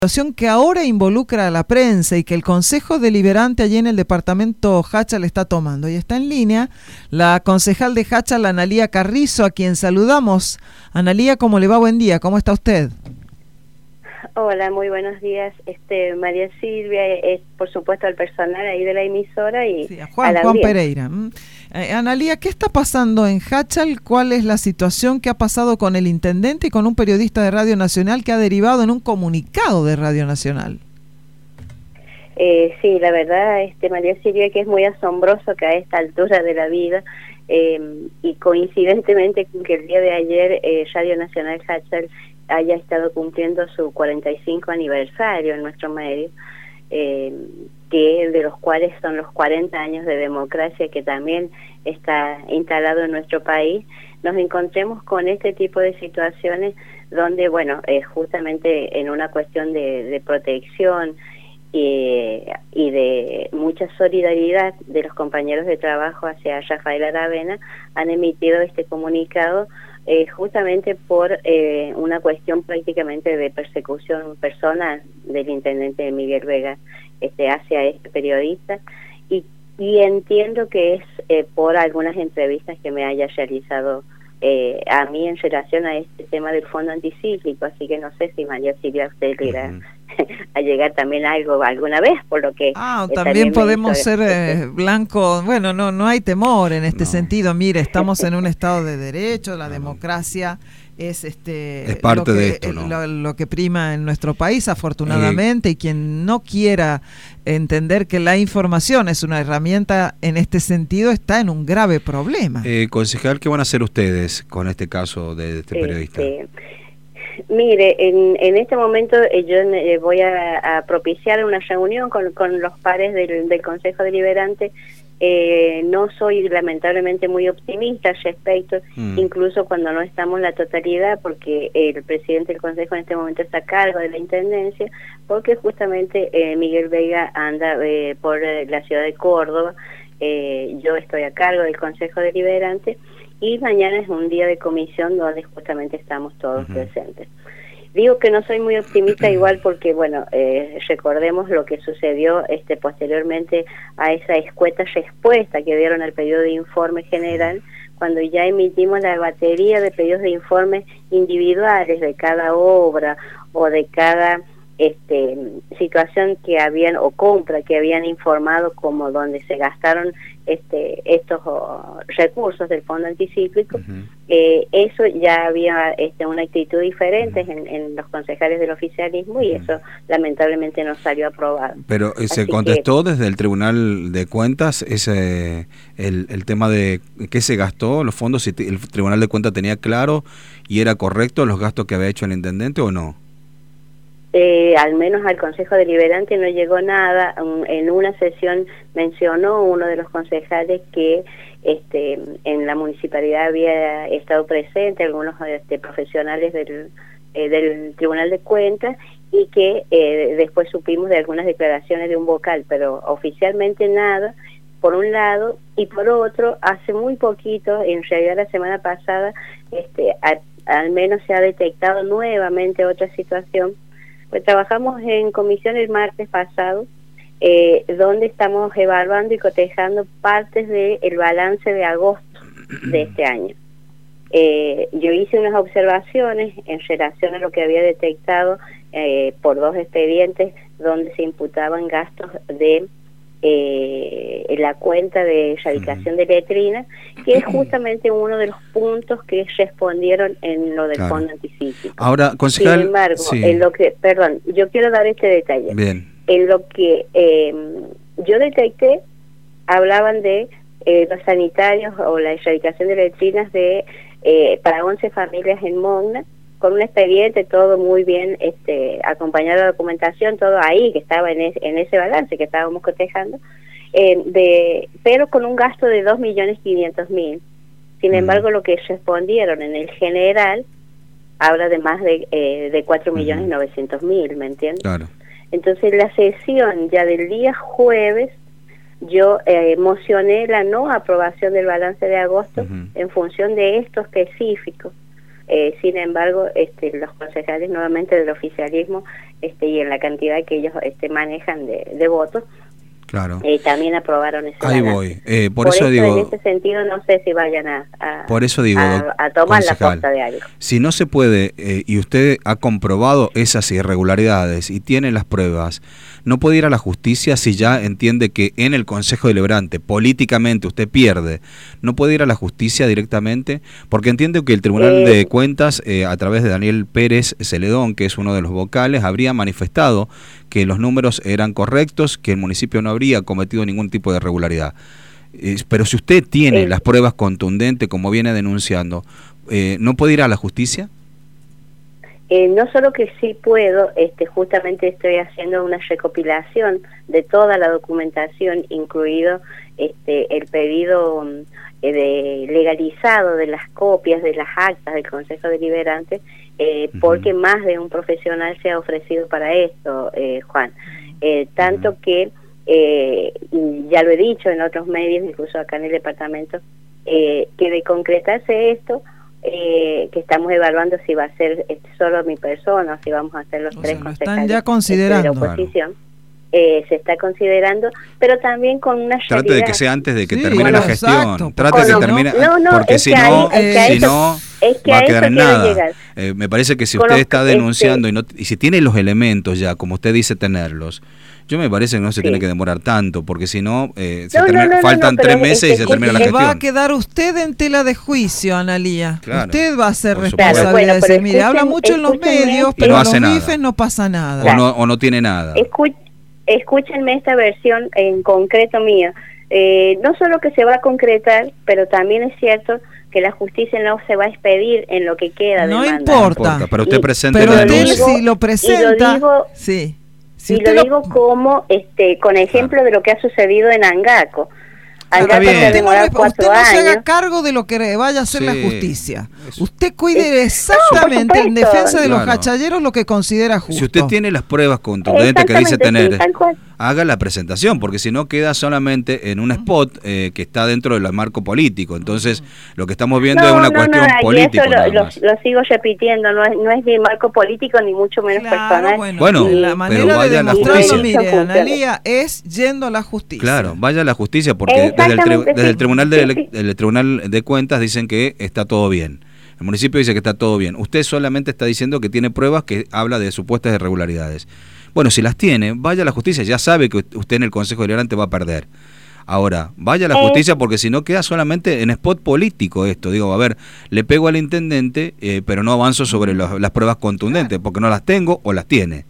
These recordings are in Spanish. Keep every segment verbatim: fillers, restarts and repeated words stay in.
Situación que ahora involucra a la prensa y que el Consejo Deliberante allí en el departamento Jáchal está tomando. Y está en línea la concejal de Jáchal, Analía Carrizo, a quien saludamos. Analía, ¿cómo le va? Buen día, ¿cómo está usted? Hola, muy buenos días. Este, María Silvia, es por supuesto al personal ahí de la emisora y sí, a Juan, a Juan Pereira. Eh, Analía, ¿qué está pasando en Jáchal? ¿Cuál es la situación que ha pasado con el intendente y con un periodista de Radio Nacional que ha derivado en un comunicado de Radio Nacional? Eh, sí, la verdad, este, María Silvia, que es muy asombroso que a esta altura de la vida eh, y coincidentemente con que el día de ayer eh, Radio Nacional Jáchal haya estado cumpliendo su cuarenta y cinco aniversario en nuestro medio, eh, que de los cuales son los cuarenta años de democracia que también está instalado en nuestro país, nos encontremos con este tipo de situaciones donde, bueno, eh, justamente en una cuestión de, de protección y, y de mucha solidaridad de los compañeros de trabajo hacia Rafael Aravena, han emitido este comunicado Eh, justamente por eh, una cuestión prácticamente de persecución personal del intendente Miguel Vega este, hacia este periodista y, y entiendo que es eh, por algunas entrevistas que me haya realizado eh, a mí en relación a este tema del fondo anticíclico, así que no sé si María Silvia usted le irá uh-huh. a llegar también a algo alguna vez, por lo que ah eh, también podemos ser este, eh, blanco. Bueno, no no hay temor en este no. sentido. Mire, estamos en un estado de derecho, la no. democracia es este es parte lo que, de esto, ¿no? lo, lo que prima en nuestro país, afortunadamente, eh, y quien no quiera entender que la información es una herramienta en este sentido está en un grave problema. Eh, concejal, ¿qué van a hacer ustedes con este caso de este periodista? Este, mire, en, en este momento eh, yo eh, voy a, a propiciar una reunión con, con los pares del, del Consejo Deliberante. Eh, no soy lamentablemente muy optimista al respecto, mm. incluso cuando no estamos en la totalidad, porque el presidente del Consejo en este momento está a cargo de la Intendencia, porque justamente eh, Miguel Vega anda eh, por eh, la ciudad de Córdoba, eh, yo estoy a cargo del Consejo Deliberante, y mañana es un día de comisión donde justamente estamos todos uh-huh. presentes. Digo que no soy muy optimista igual porque, bueno, eh, recordemos lo que sucedió este posteriormente a esa escueta respuesta que dieron al pedido de informe general, cuando ya emitimos la batería de pedidos de informes individuales de cada obra o de cada este situación que habían o compra que habían informado como donde se gastaron este estos oh, recursos del fondo anticíclico. Uh-huh. eh, eso ya había este una actitud diferente uh-huh. en, en los concejales del oficialismo y uh-huh. eso lamentablemente no salió aprobado. Pero eh, se contestó que, desde el Tribunal de Cuentas ese el, el tema de qué se gastó los fondos, si el Tribunal de Cuentas tenía claro y era correcto los gastos que había hecho el intendente o no. Eh, al menos al Consejo Deliberante no llegó nada. Um, en una sesión mencionó uno de los concejales que este, en la municipalidad había estado presente algunos este, profesionales del, eh, del Tribunal de Cuentas y que eh, después supimos de algunas declaraciones de un vocal, pero oficialmente nada, por un lado, y por otro, hace muy poquito, en realidad la semana pasada, este, a, al menos se ha detectado nuevamente otra situación. Pues trabajamos en comisión el martes pasado, eh, donde estamos evaluando y cotejando partes del balance de agosto de este año. Eh, yo hice unas observaciones en relación a lo que había detectado eh, por dos expedientes donde se imputaban gastos de eh, la cuenta de erradicación de letrina, que es justamente uno de los puntos que respondieron en lo del claro. fondo anticíclico. Ahora, concejal, sin embargo, sí. en lo que, perdón, yo quiero dar este detalle. Bien. En lo que eh, yo detecté, hablaban de eh, los sanitarios o la erradicación de letrinas de eh, para once familias en Mogna, con un expediente, todo muy bien, este, acompañado de documentación, todo ahí, que estaba en, es, en ese balance que estábamos cotejando, eh, de, pero con un gasto de dos millones quinientos mil. Sin uh-huh. embargo, lo que respondieron en el general habla de más de, eh, de cuatro millones novecientos mil, ¿me entiendes? Claro. Entonces, la sesión ya del día jueves, yo eh, mocioné la no aprobación del balance de agosto uh-huh. en función de esto específico. Eh, sin embargo, este, los concejales nuevamente del oficialismo este, y en la cantidad que ellos este, manejan de, de votos. Claro. Eh, también aprobaron ese Ahí balance. voy. Eh, por, por eso, eso digo. En ese sentido, no sé si vayan a, a, por eso digo, a, a tomar concejal, la posta de algo. Si no se puede, eh, y usted ha comprobado esas irregularidades y tiene las pruebas, no puede ir a la justicia si ya entiende que en el Consejo Deliberante políticamente usted pierde. No puede ir a la justicia directamente, porque entiendo que el Tribunal Eh, de Cuentas, eh, a través de Daniel Pérez Celedón, que es uno de los vocales, habría manifestado que los números eran correctos, que el municipio no habría cometido ningún tipo de irregularidad. Eh, pero si usted tiene eh, las pruebas contundentes, como viene denunciando, eh, ¿no puede ir a la justicia? Eh, no solo que sí puedo, este, justamente estoy haciendo una recopilación de toda la documentación, incluido este, el pedido eh, de legalizado de las copias de las actas del Consejo Deliberante, eh, uh-huh. porque más de un profesional se ha ofrecido para esto, eh, Juan. Eh, tanto uh-huh. que, eh, y ya lo he dicho en otros medios, incluso acá en el departamento, eh, que de concretarse esto, Eh, que estamos evaluando si va a ser este, solo mi persona o si vamos a hacer los o tres sea, concejales están ya considerando, de la oposición. Eh, se está considerando, pero también con una realidad. Trate de que sea antes de que sí, termine bueno, la gestión. exacto, Trate de que no, termine, no, no, porque si no, ahí, es si eso, no es que va a, a quedar en quiero nada. llegar. Eh, me parece que si Con usted los, está denunciando este, y, no, y si tiene los elementos ya, como usted dice tenerlos, yo me parece que no se sí. tiene que demorar tanto, porque si no, eh, se no, termina, no, no, faltan no, tres pero meses este, y se termina la porque gestión. va a quedar usted en tela de juicio, Analía. Claro, usted va a ser por responsable supuesto. de Claro, decir, bueno, mire, habla mucho en los escúchenme, medios, y pero no en hace los nada. bifes no pasa nada. O, no, o no tiene nada. Escu escúchenme esta versión en concreto mía. Eh, no solo que se va a concretar, pero también es cierto que la justicia no se va a expedir en lo que queda No demandado. importa. No importa, pero usted Y- presente Pero la usted denuncia. si lo presenta, y lo digo, sí. Si y usted lo lo- digo como, este, con ejemplo Claro. de lo que ha sucedido en Angaco. Está Angaco bien. se ha Usted no, demorado le- cuatro usted no se años. haga cargo de lo que vaya a hacer Sí, la justicia. eso. Usted cuide Eh, exactamente no, por en supuesto. defensa de los Claro. hachalleros lo que considera justo. Si usted tiene las pruebas contundentes que dice Exactamente, tener, sí, tal cual. haga la presentación, porque si no queda solamente en un spot eh, que está dentro del marco político. Entonces, lo que estamos viendo No, es una no, cuestión no, y política. eso nada lo, lo, más. lo sigo repitiendo, no es, no es ni marco político ni mucho menos Claro, personal. bueno, Bueno, la pero manera de vaya a la demostrarlo, justicia. mire, Funciona. Analía, es yendo a la justicia. Claro, vaya a la justicia, porque desde el, tri- Exactamente, desde el sí. tribunal Sí, de, sí. el Tribunal de Cuentas dicen que está todo bien. El municipio dice que está todo bien. Usted solamente está diciendo que tiene pruebas que habla de supuestas irregularidades. Bueno, si las tiene, vaya a la justicia. Ya sabe que usted en el Consejo Deliberante va a perder. Ahora, vaya a la Eh. justicia, porque si no queda solamente en spot político esto. Digo, a ver, le pego al intendente, eh, pero no avanzo sobre los- las pruebas contundentes, porque no las tengo o las tiene.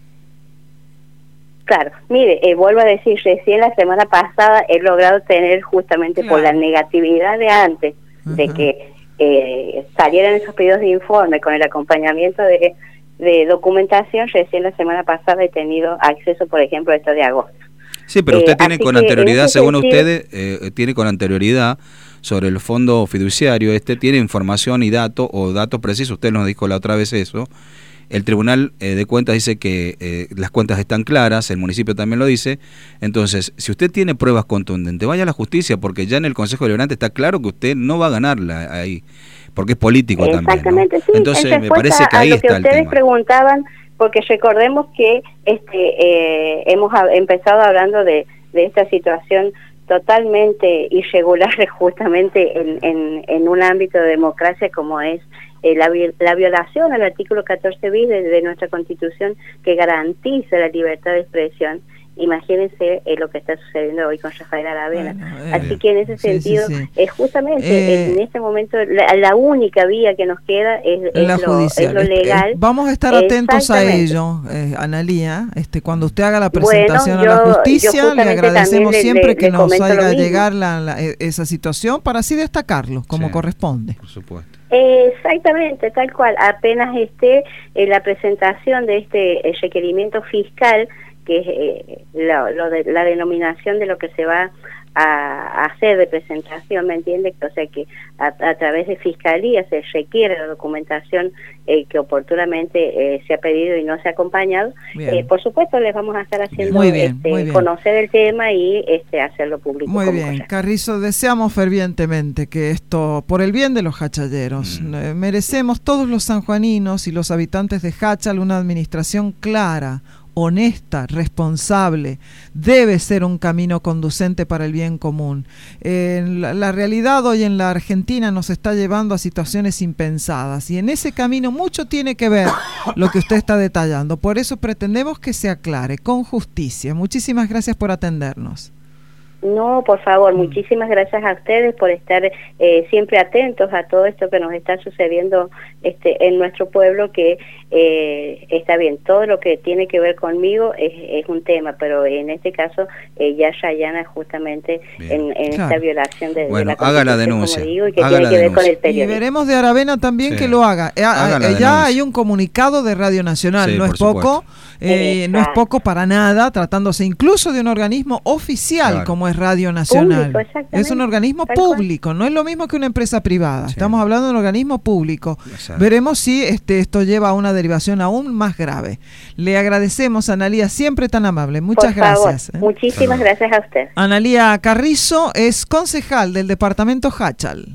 Claro, mire, eh, vuelvo a decir, recién la semana pasada he logrado tener justamente Claro. por la negatividad de antes, de Ajá. que eh, salieran esos pedidos de informe con el acompañamiento de, de documentación, recién la semana pasada he tenido acceso, por ejemplo, a esto de agosto. Sí, pero Eh, usted tiene así con que, en anterioridad, ese según sentido- ustedes, eh, tiene con anterioridad sobre el fondo fiduciario, este tiene información y datos, o datos precisos, usted nos dijo la otra vez eso. El Tribunal eh, de Cuentas dice que eh, las cuentas están claras, el municipio también lo dice. Entonces, si usted tiene pruebas contundentes, vaya a la justicia, porque ya en el Consejo Deliberante está claro que usted no va a ganarla ahí, porque es político también, ¿no? Exactamente, sí. Entonces, en me parece que a ahí lo que está el ustedes tema. preguntaban, porque recordemos que este eh, hemos a- empezado hablando de, de esta situación totalmente irregular justamente en, en, en un ámbito de democracia como es eh, la, vi- la violación al artículo catorce bis de, de nuestra Constitución, que garantiza la libertad de expresión. Imagínense eh, lo que está sucediendo hoy con Rafael Aravena. Bueno, eh, Así que en ese sí, sí, sentido, sí. es justamente Eh, en este momento la, la única vía que nos queda es, es la lo, judicial. es lo Eh, legal. eh, Vamos a estar atentos a Exactamente. ello, eh, Analía. Este, cuando usted haga la Bueno, presentación yo- a la yo justicia, le justamente agradecemos también le- siempre le- que le nos comento lo haga mismo. llegar la, la- e- esa situación para así destacarlo como Sí. corresponde. Por supuesto. Exactamente, tal cual. Apenas esté eh, la presentación de este eh, requerimiento fiscal que es eh, lo, lo de, la denominación de lo que se va a hacer de presentación, ¿me entiende? O sea que a, a través de fiscalía se requiere la documentación eh, que oportunamente eh, se ha pedido y no se ha acompañado. Eh, por supuesto les vamos a estar haciendo muy bien, este, muy bien. conocer el tema y este hacerlo público. Muy bien, cosa. Carrizo, deseamos fervientemente que esto, por el bien de los hachalleros, mm. eh, merecemos todos los sanjuaninos y los habitantes de Háchal una administración clara, honesta, responsable. Debe ser un camino conducente para el bien común. Eh, la, la realidad hoy en la Argentina nos está llevando a situaciones impensadas y en ese camino mucho tiene que ver lo que usted está detallando. Por eso pretendemos que se aclare con justicia. Muchísimas gracias por atendernos. No, por favor, mm. muchísimas gracias a ustedes por estar eh, siempre atentos a todo esto que nos está sucediendo este, en nuestro pueblo, que eh, está bien, todo lo que tiene que ver conmigo es, es un tema, pero en este caso eh, ya Yayana justamente en, en claro. esta violación de, bueno, de la haga la denuncia, como digo, y que haga tiene la que ver denuncia. con el periodismo. Y veremos de Aravena también sí. que lo haga. Eh, haga eh, ya hay un comunicado de Radio Nacional, sí, no es poco, eh, no es poco para nada, tratándose incluso de un organismo oficial claro. como es Radio Nacional. Público, es un organismo Tal público, cual. no es lo mismo que una empresa privada. Sí. Estamos hablando de un organismo público. Exacto. Veremos si este, esto lleva a una derivación aún más grave. Le agradecemos a Analía, siempre tan amable. Muchas Por gracias. Favor. ¿eh? Muchísimas Salud. gracias a usted. Analía Carrizo es concejal del departamento Háchal.